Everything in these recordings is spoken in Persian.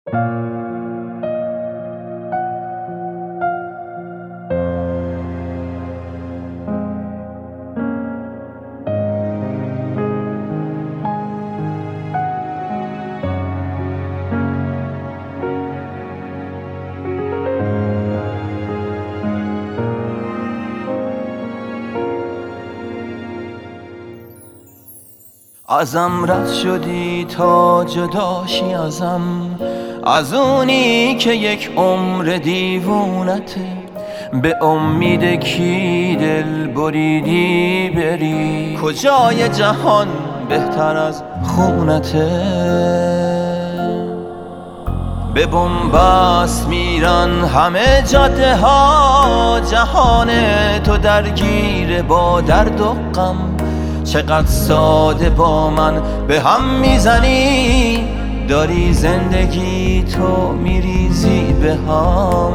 ازم رد شدی تا جداشی ازم، از اونی که یک عمر دیوونته، به امید کی دل بریدی بری، کجای جهان بهتر از خونته. به بنبست میرن همه جاده ها، جهان تو درگیر با درد و غم، چقدر ساده با من به هم میزنی، داری زندگی تو میریزی به هم.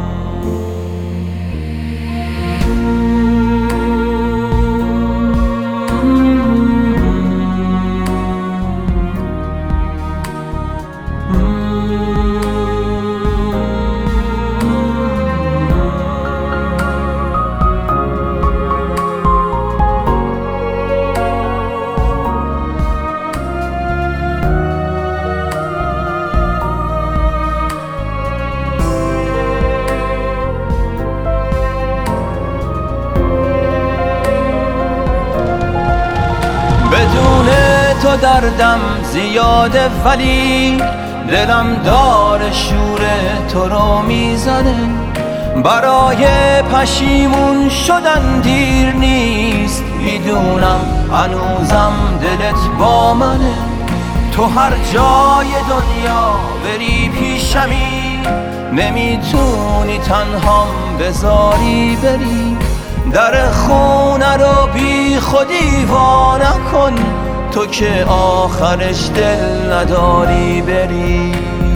بدون تو دردم زیاده، ولی دلم داره شور تو رو میزنه. برای پشیمون شدن دیر نیست، میدونم هنوزم دلت با منه. تو هر جای دنیا بری پیشمی، نمیتونی تنهام بذاری بری. در خونه رو بی خودی وا نکن، تو که آخرش دل نداری بری،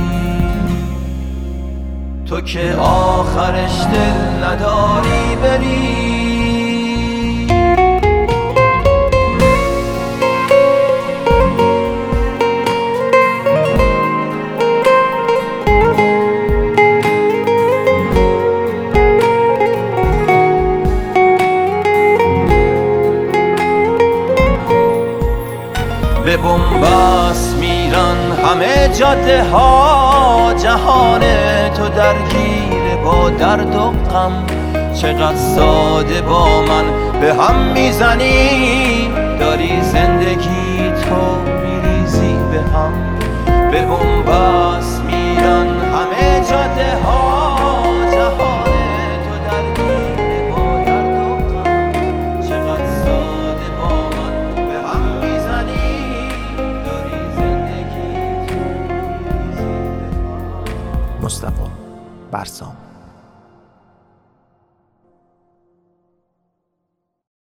تو که آخرش دل نداری بری. به بنبست میرن همه جاده ها، جهان تو درگیر با درد و غم، چقدر ساده با من به هم میزنی، داری زندگی تو میریزی به هم. به بنبست میرن همه جاده ها، جهان تو درگیر با درد و غم، چقدر ساده با من به هم میزنی، مصطفی برسام.